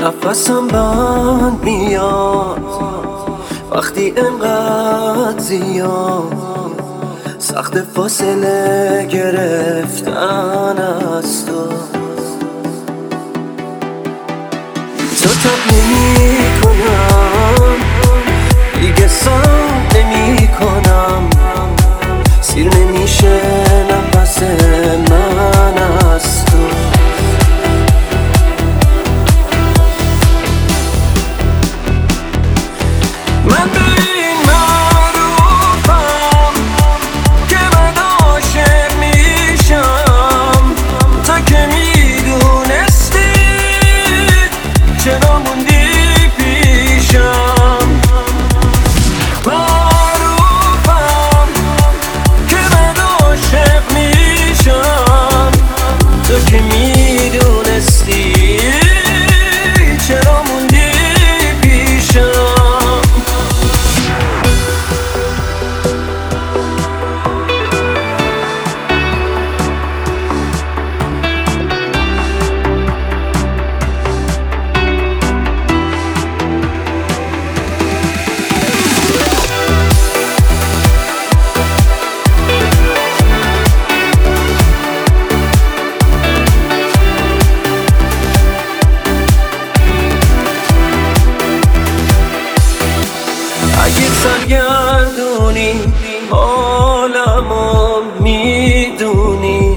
نفسم بند میاد وقتی انقدر زیاد سخت فاصله گرفتن از تو تب نمی کنم دیگه سام نمی کنم سیر نمیشه نفس من از تو من به این معروفم که من عاشق میشم تا که میدونستی چرا موندی پیشم معروفم که من عاشق میشم تا که میدونستی چرا موندی پیشم اگه سرگردونی حالمو میدونی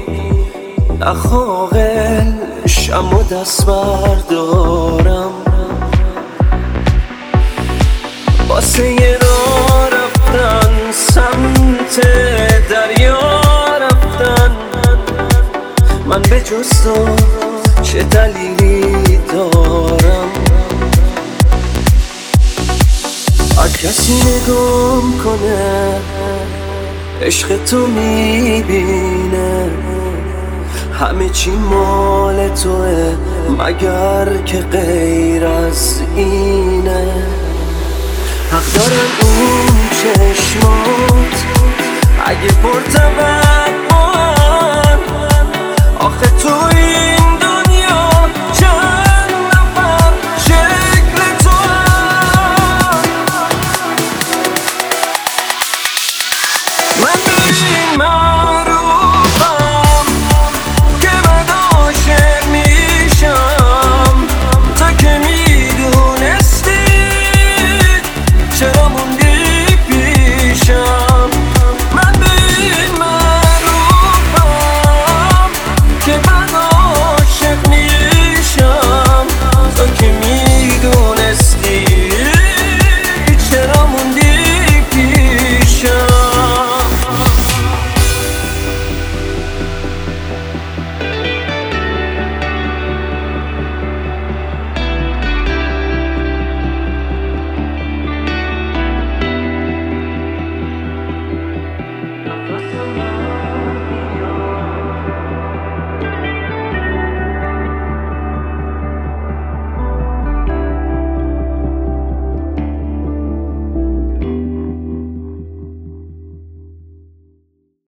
نخواقل شم و دست بردارم واسه یه راه رفتن سمت دریا رفتن من به جز تو چه دلیلی دارم هر کسی نگام کنه عشق تو میبینه همه چی مال توه مگر که غیر از اینه حق دارن اون چشمات اگه پرتوقعن آخه توی